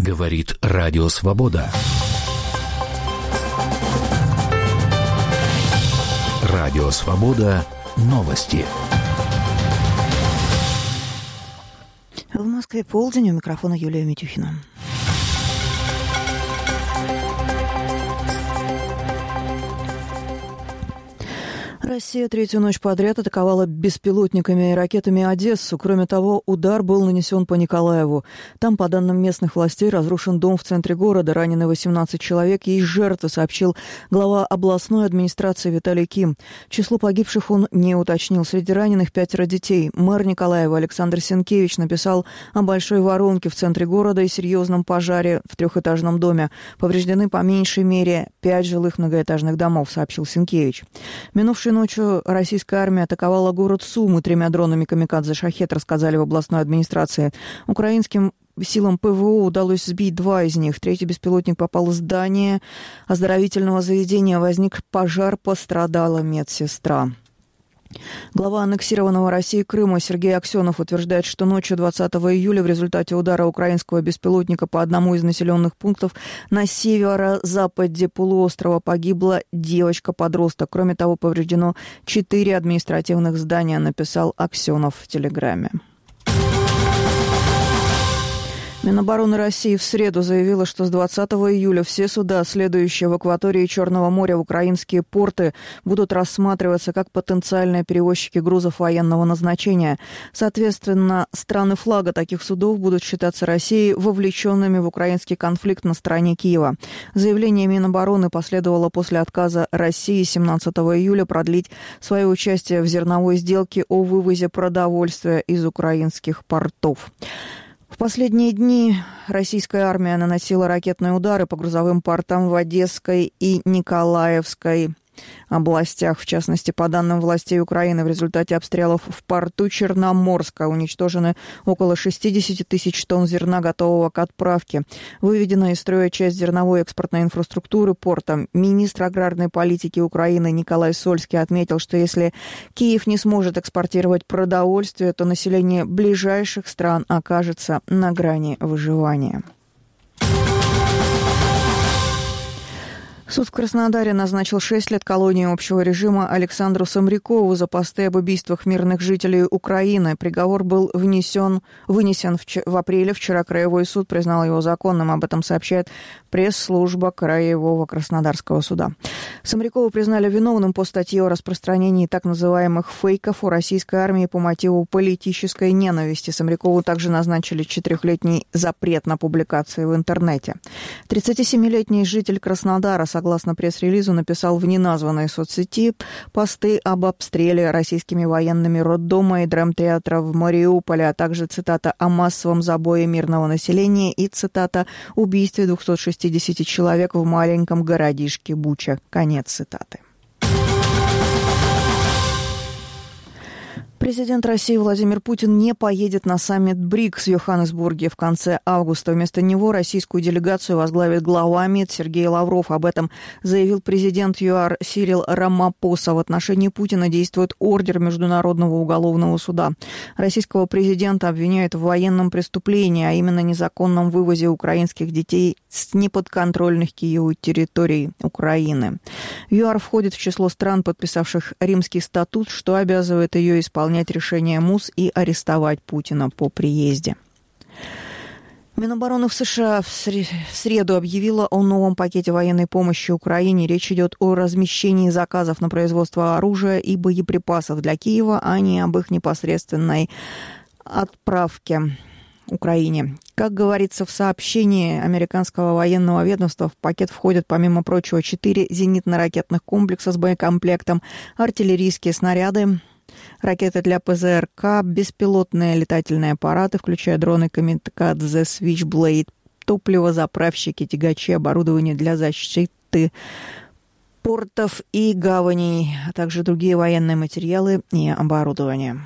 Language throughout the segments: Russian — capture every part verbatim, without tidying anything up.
Говорит Радио Свобода. Радио Свобода. Новости. В Москве полдень, у микрофона Юлия Митюхина. Россия третью ночь подряд атаковала беспилотниками и ракетами Одессу. Кроме того, удар был нанесен по Николаеву. Там, по данным местных властей, разрушен дом в центре города. Ранены восемнадцать человек. Есть жертвы, сообщил глава областной администрации Виталий Ким. Число погибших он не уточнил. Среди раненых пятеро детей. Мэр Николаева Александр Сенкевич написал о большой воронке в центре города и серьезном пожаре в трехэтажном доме. Повреждены по меньшей мере пять жилых многоэтажных домов, сообщил Сенкевич. Минувшей ночью российская армия атаковала город Сумы тремя дронами «Камикадзе Шахед», рассказали в областной администрации. Украинским силам ПВО удалось сбить два из них. Третий беспилотник попал в здание оздоровительного заведения. Возник пожар, пострадала медсестра. Глава аннексированного Россией Крыма Сергей Аксенов утверждает, что ночью двадцатого июля в результате удара украинского беспилотника по одному из населенных пунктов на северо-западе полуострова погибла девочка-подросток. Кроме того, повреждено четыре административных здания, написал Аксенов в Телеграме. Минобороны России в среду заявила, что с двадцатого июля все суда, следующие в акватории Черного моря в украинские порты, будут рассматриваться как потенциальные перевозчики грузов военного назначения. Соответственно, страны флага таких судов будут считаться Россией вовлеченными в украинский конфликт на стороне Киева. Заявление Минобороны последовало после отказа России семнадцатого июля продлить свое участие в зерновой сделке о вывозе продовольствия из украинских портов. В последние дни российская армия наносила ракетные удары по грузовым портам в Одесской и Николаевской областях. В частности, по данным властей Украины, в результате обстрелов в порту Черноморска уничтожены около шестьдесят тысяч тонн зерна, готового к отправке. Выведена из строя часть зерновой экспортной инфраструктуры порта. Министр аграрной политики Украины Николай Сольский отметил, что если Киев не сможет экспортировать продовольствие, то население ближайших стран окажется на грани выживания. Суд в Краснодаре назначил шесть лет колонии общего режима Александру Самрякову за посты об убийствах мирных жителей Украины. Приговор был внесен, вынесен в, в апреле. Вчера Краевой суд признал его законным. Об этом сообщает пресс-служба Краевого Краснодарского суда. Самрякова признали виновным по статье о распространении так называемых фейков о российской армии по мотиву политической ненависти. Самрякову также назначили четырехлетний запрет на публикации в интернете. тридцатисемилетний житель Краснодара, согласно пресс-релизу, написал в неназванной соцсети посты об обстреле российскими военными роддома и драмтеатра в Мариуполе, а также цитата о массовом забое мирного населения и цитата убийстве двухсот шестидесяти человек в маленьком городишке Буча. Конец цитаты. Президент России Владимир Путин не поедет на саммит БРИКС в Йоханнесбурге в конце августа. Вместо него российскую делегацию возглавит глава МИД Сергей Лавров. Об этом заявил президент ЮАР Сирил Рамапоса. В отношении Путина действует ордер Международного уголовного суда. Российского президента обвиняют в военном преступлении, а именно незаконном вывозе украинских детей с неподконтрольных Киеву территорий Украины. ЮАР входит в число стран, подписавших Римский статут, что обязывает ее исполнять решение МУС и арестовать Путина по приезде. Минобороны в США в среду объявила о новом пакете военной помощи Украине. Речь идет о размещении заказов на производство оружия и боеприпасов для Киева, а не об их непосредственной отправке Украине. Как говорится в сообщении американского военного ведомства, в пакет входят, помимо прочего, четыре зенитно-ракетных комплекса с боекомплектом, артиллерийские снаряды, ракеты для ПЗРК, беспилотные летательные аппараты, включая дроны «Камикадзе», «Switchblade», топливозаправщики, тягачи, оборудование для защиты портов и гаваней, а также другие военные материалы и оборудование.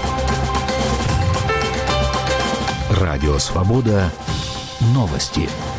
Радио Свобода. Новости.